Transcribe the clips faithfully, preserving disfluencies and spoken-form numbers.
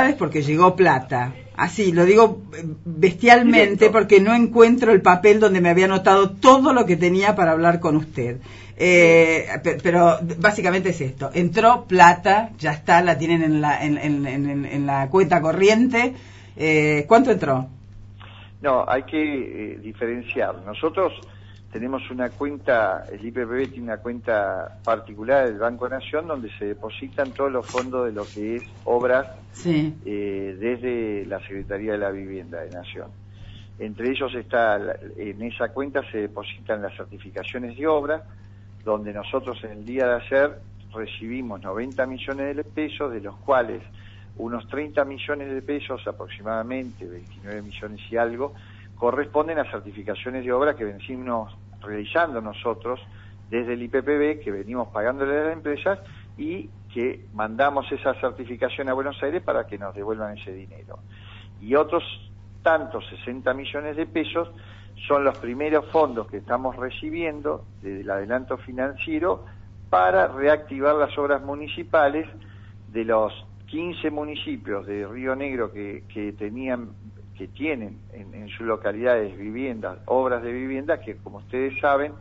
felicidades porque llegó plata. Así, lo digo bestialmente Directo. porque no encuentro el papel donde me había anotado todo lo que tenía para hablar con usted. Eh, pe- pero básicamente es esto. Entró plata, ya está, la tienen en la, en, en, en, en la cuenta corriente. Eh, ¿Cuánto entró? No, hay que eh, diferenciar. Nosotros tenemos una cuenta, el I P P B tiene una cuenta particular del Banco Nación donde se depositan todos los fondos de lo que es obras Sí. eh, desde la Secretaría de la Vivienda de Nación. Entre ellos está, en esa cuenta se depositan las certificaciones de obra, donde nosotros en el día de ayer recibimos noventa millones de pesos, de los cuales unos treinta millones de pesos, aproximadamente veintinueve millones y algo, corresponden a certificaciones de obra que venimos realizando nosotros desde el I P P B, que venimos pagándole a las empresas y que mandamos esa certificación a Buenos Aires para que nos devuelvan ese dinero. Y otros tantos, sesenta millones de pesos, son los primeros fondos que estamos recibiendo del adelanto financiero para reactivar las obras municipales de los quince municipios de Río Negro que, que tenían, que tienen en, en sus localidades viviendas, obras de vivienda que, como ustedes saben,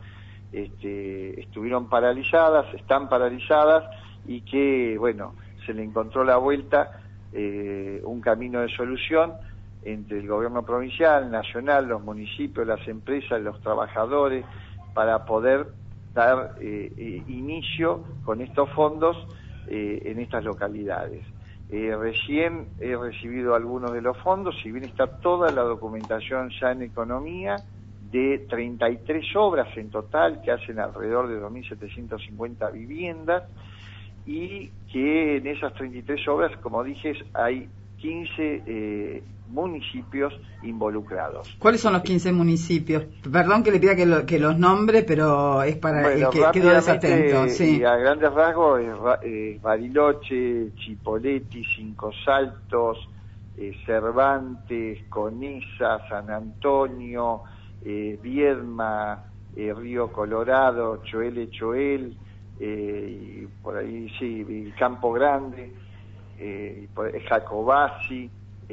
este, estuvieron paralizadas, están paralizadas y que, bueno, se le encontró la vuelta, eh, un camino de solución entre el gobierno provincial, nacional, los municipios, las empresas, los trabajadores, para poder dar eh, eh, inicio con estos fondos eh, en estas localidades. Eh, recién he recibido algunos de los fondos, si bien está toda la documentación ya en economía, de treinta y tres obras en total, que hacen alrededor de dos mil setecientas cincuenta viviendas, y que en esas treinta y tres obras, como dije, hay quince eh, municipios involucrados. ¿Cuáles son los quince municipios? Perdón que le pida que, lo, que los nombre, pero es para bueno, el que quedó desatento. Sí. Y a grandes rasgos es eh, Bariloche, Chipoleti, Cinco Saltos, eh, Cervantes, Conesa, San Antonio, eh, Viedma, eh, Río Colorado, Choel, Choel, eh, y por ahí sí, Campo Grande, eh, Jacobasi,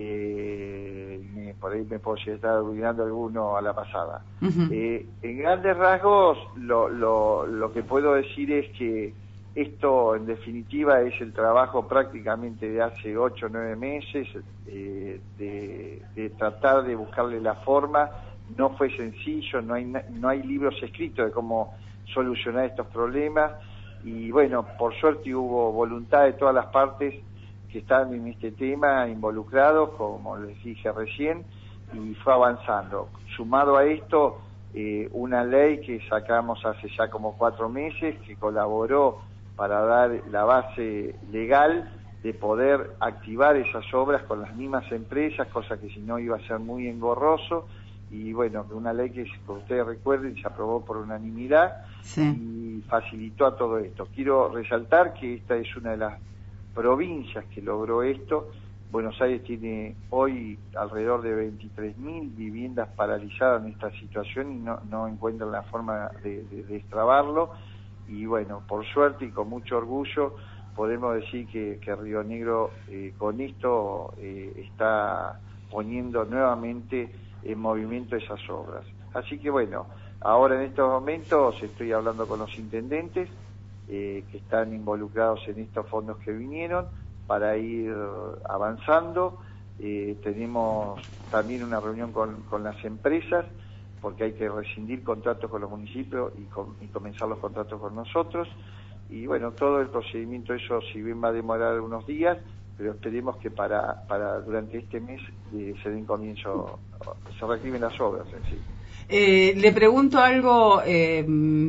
eh, me, por ahí me puedo estar olvidando alguno a la pasada. Uh-huh. eh, en grandes rasgos lo, lo, lo que puedo decir es que esto en definitiva es el trabajo prácticamente de hace ocho o nueve meses, eh, de, de tratar de buscarle la forma. No fue sencillo, no hay, no hay libros escritos de cómo solucionar estos problemas y bueno, por suerte hubo voluntad de todas las partes que están en este tema involucrados, como les dije recién, y fue avanzando. Sumado a esto, eh, una ley que sacamos hace ya como cuatro meses, que colaboró para dar la base legal de poder activar esas obras con las mismas empresas, cosa que si no iba a ser muy engorroso, y bueno, una ley que, como ustedes recuerden, se aprobó por unanimidad, sí, y facilitó a todo esto. Quiero resaltar que esta es una de las provincias que logró esto. Buenos Aires tiene hoy alrededor de veintitrés mil viviendas paralizadas en esta situación y no, no encuentran la forma de, de, de destrabarlo. Y bueno, por suerte y con mucho orgullo podemos decir que, que Río Negro eh, con esto eh, está poniendo nuevamente en movimiento esas obras. Así que bueno, ahora en estos momentos estoy hablando con los intendentes eh, que están involucrados en estos fondos que vinieron para ir avanzando. Eh, tenemos también una reunión con, con las empresas porque hay que rescindir contratos con los municipios y, con, y comenzar los contratos con nosotros. Y bueno, todo el procedimiento, eso si bien va a demorar unos días, pero esperemos que para, para durante este mes eh, se den comienzo, se reactiven las obras en sí. Eh, le pregunto algo eh,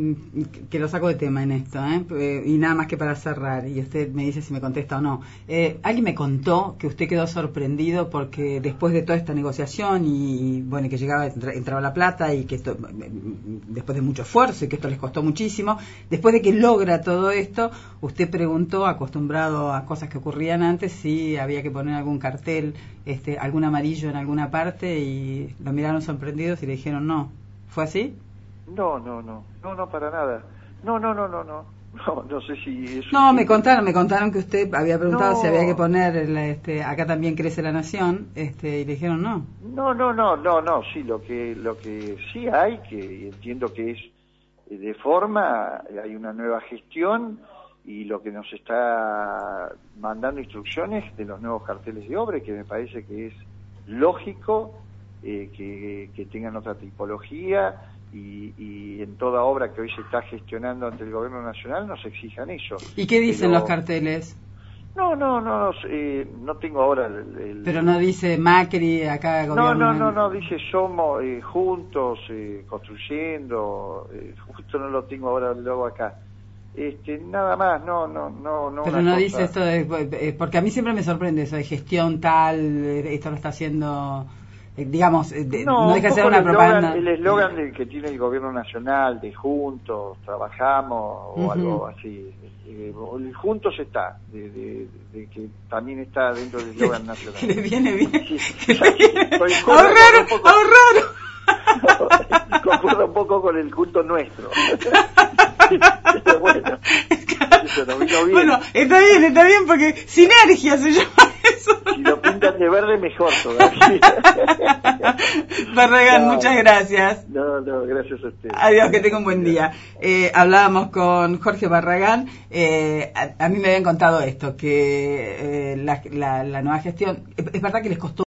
que lo saco de tema en esto, ¿eh? y nada más que para cerrar, y usted me dice si me contesta o no. Eh, alguien me contó que usted quedó sorprendido porque después de toda esta negociación y bueno, que llegaba, entraba la plata y que esto, después de mucho esfuerzo y que esto les costó muchísimo, después de que logra todo esto, usted preguntó, acostumbrado a cosas que ocurrían antes, si había que poner algún cartel, este, algún amarillo en alguna parte, y lo miraron sorprendidos y le dijeron no. ¿Fue así? No, no, no, no, no, para nada. No, no, no, no, no, No, no sé si eso... No, me contaron, me contaron que usted había preguntado No. si había que poner, el, este, acá también crece la nación, este, y le dijeron no. No, no, no, no, no, sí, lo que, lo que sí hay, que entiendo que es eh, de forma, hay una nueva gestión y lo que nos está mandando instrucciones de los nuevos carteles de obra, que me parece que es lógico eh, que, que tengan otra tipología y, y en toda obra que hoy se está gestionando ante el gobierno nacional nos exijan eso. ¿Y qué dicen Pero, los carteles? No, no, no, eh, no tengo ahora el... el Pero no dice Macri acá gobierno. No, no, no, no, dice somos eh, juntos, eh, construyendo, eh, justo no lo tengo ahora luego acá. Este, nada más, no, no, no, no. Pero una no cosa... dice esto de, eh, porque a mí siempre me sorprende eso de gestión tal, eh, esto lo está haciendo, eh, digamos, eh, de, No, no deja de ser un poco una el propaganda. eslogan- El eslogan del que tiene el gobierno nacional, de juntos, trabajamos, o Ujú. algo así. Eh, el juntos está, de, de, de que también está dentro del eslogan nacional. Que le viene bien. Sí, Que sí, le viene- estoy ahorrar, un poco- ahorrar. Concuerda un poco con el culto nuestro. Pero bueno, eso nos vino bien. Bueno, está bien, está bien, porque sinergia se llama eso. Si lo pintan de verde, mejor todavía. Barragán, No. muchas gracias. No, no, gracias a usted. Adiós, que tenga un buen día. Eh, hablábamos con Jorge Barragán. Eh, a, a mí me habían contado esto, que eh, la, la, la nueva gestión, es, es verdad que les costó